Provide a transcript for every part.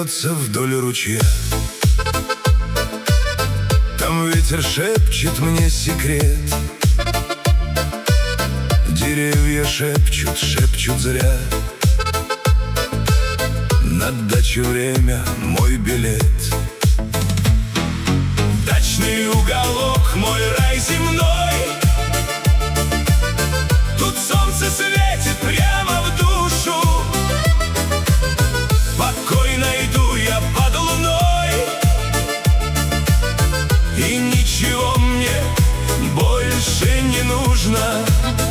вьется вдоль ручья. Там ветер шепчет мне секрет. Деревья шепчут, шепчут зря. На дачу время мой билет. Дачный уголок, мой рай земной. Тут солнце светит прямо в душу. Покой найду я под луной. И ничего мне больше не нужно.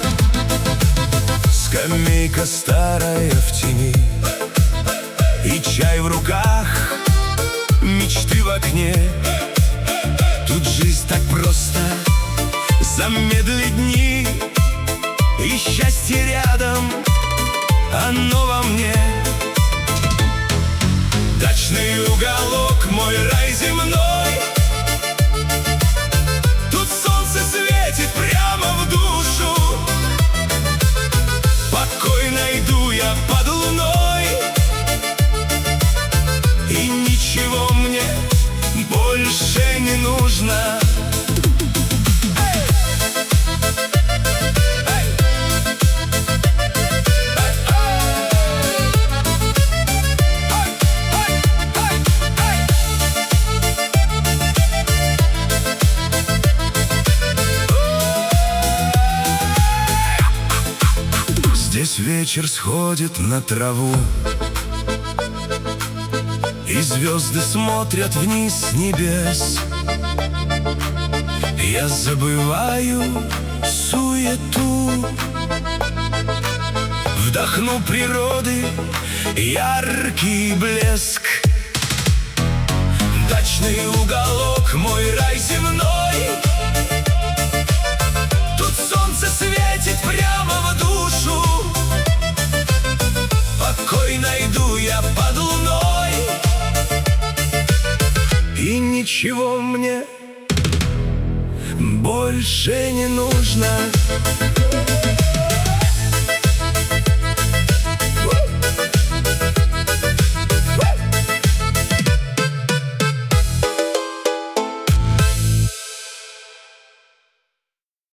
Скамейка старая в тени и чай в руках, мечты в окне. Тут жизнь так просто, замедли дни, и счастье рядом, оно во мне. Дачный уголок, мой рай земной. Тут солнце светит прямо в душу. Покой найду я под луной. И ничего мне больше не нужно. Здесь вечер сходит на траву, и звезды смотрят вниз с небес. Я забываю суету, вдохну природы яркий блеск. Дачный уголок, мой рай земной. Тут солнце светит прямо в душу. Покой найду я под луной. И ничего мне больше не нужно.